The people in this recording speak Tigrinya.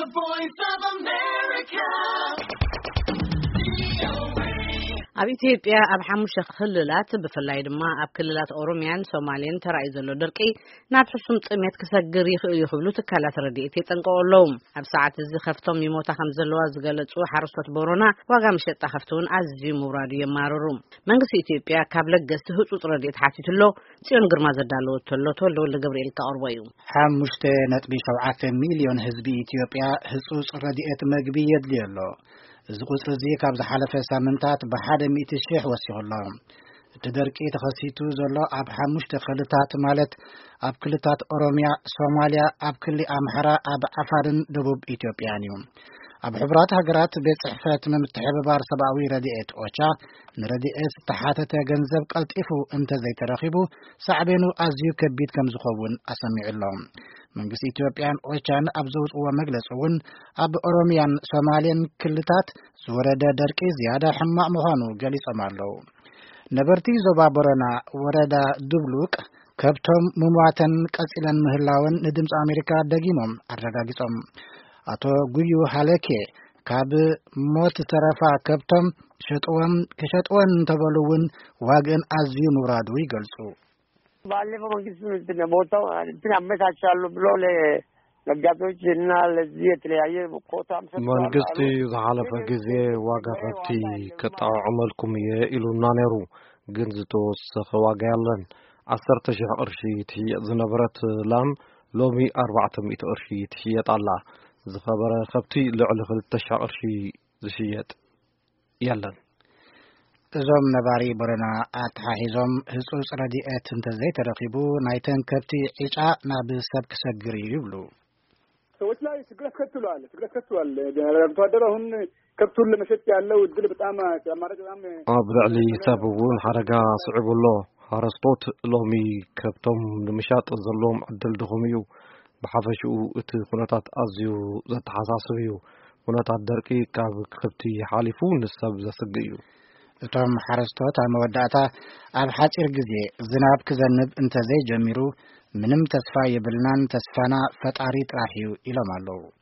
The Voice of America. ኣብ ኢትዮጵያ ኣብ ሓሙሽተ ክልላት ብፍላይ ድማ ኣብ ክልላት ኦሮሚያን ሶማሌን ተራእዩ ዘሎ ድርቂ ናብ ሕሱም ጥሜት ክሰግር ይኽእል እዩ ክብሉ ትካላት ረድኤት የጠንቀቑ ኣለዉ። ኣብ ሰዓት እዚ ከፍቶም ይሞታ ከም ዘለዋ ዝገለጹ ሓረስቶት ቦረና ዋጋ መሸጣ ከፍቲ እውን ኣዝዩ ምውራዱ የማርሩ። መንግስቲ ኢትዮጵያ ካብ ለገስቲ ህጹጽ ረድኤት ሓቲቱሎ ጽዮን ግርማ ዘዳለወቶ ተወልደ ገብርኤል ካቀርቦ እዩ። 5.7 ሚሊዮን ህዝቢ ኢትዮጵያ ህጹጽ ረድኤት መግቢ የድልዮ ኣሎ። እዚ ቁጽሪ እዚ ካብ ዝሓለፈ ሳምንታት ብ100,000 ወሲኹሎ። እቲ ደርቂ ተኸሲቱ ዘሎ ኣብ 5 ክልላት ማለት ኣብ ክልላት ኦሮሚያ፣ ሶማልያ፣ ኣብ ክልል ኣምሓራ፣ ኣብ ዓፋርን ደቡብ ኢትዮጵያን እዩ። ኣብ ሕብራት ሃገራት ቤት ጽሕፈት ምምትሕብባር ሰብኣዊ ረድኤት ኦቻ ንረድኤት ዝተሓተተ ገንዘብ ቀልጢፉ እንተዘይተረኺቡ ሳዕቤኑ ኣዝዩ ከቢድ ከም ዝኸውን ኣሰሚዑሎም። መንግስቲ ኢትዮጵያን ኦቻን ኣብ ዘውፅዎ መግለፂ እውን ኣብ ኦሮሚያን ሶማሌን ክልታት ዝወረደ ደርቂ ዝያዳ ሕማቅ ምዃኑ ገሊጾም ኣለዉ። ነበርቲ ዞባ ቦረና ወረዳ ድብሉቅ ከብቶም ምሟተን ቀፂለን ምህላውን ንድምፂ ኣሜሪካ ደጊሞም ኣረጋጊጾም። አቶ ጉዩ ሃለኬ ካብ ሞት ተረፋ ከብቶም ከሸጥወን ተበሉውን ዋግን አዝዩ ምውራዱ ይገልጹ። ባለፈው መንግስት ቦታው እንትን አመቻቻሉ ብሎ ለነጋዴዎች እና ለዚህ የተለያየ ኮታም መንግስቲ ዝሓለፈ ጊዜ ዋጋ ከብቲ ከጣዕመልኩም ኢሉና ነይሩ። ግን ዝተወሰኸ ዋጋ ያለን 10,000 ቅርሺ ትሽየጥ ዝነበረት ላም ሎሚ 400 ቅርሺ ትሽየጥ ኣላ። ዝኸበረ ከብቲ ልዕሊ 2,000 ቅርሺ ዝሽየጥ ያለን። እዞም ነባሪ ቦረና ኣተሓሒዞም ህጹጽ ረድኤት እንተዘይተረኺቡ ናይተን ከብቲ ዒጫ ናብ ሰብ ክሰግር ይብሉ። ሰዎች ላይ ስግረት ከትሏል። አርብቶ አደሩ አሁን ከብቱን ለመሸጥ ያለው እድል በጣም አማራጭ በጣም ኣብ ልዕሊ ሰብ እውን ሓደጋ ስዕብሎ። ሓረስቶት ሎሚ ከብቶም ንምሻጥ ዘለዎም ዕድል ድኹም እዩ። ብሓፈሽኡ እቲ ኩነታት ኣዝዩ ዘተሓሳስብ እዩ። ኩነታት ደርቂ ካብ ከብቲ ሓሊፉ ንሰብ ዘስግእ እዩ። እቶም ሓረስቶት ኣብ መወዳእታ ኣብ ሓፂር ግዜ ዝናብ ክዘንብ እንተዘይጀሚሩ ምንም ተስፋ የብልናን ተስፋና ፈጣሪ ጥራሕ እዩ ኢሎም ኣለዉ።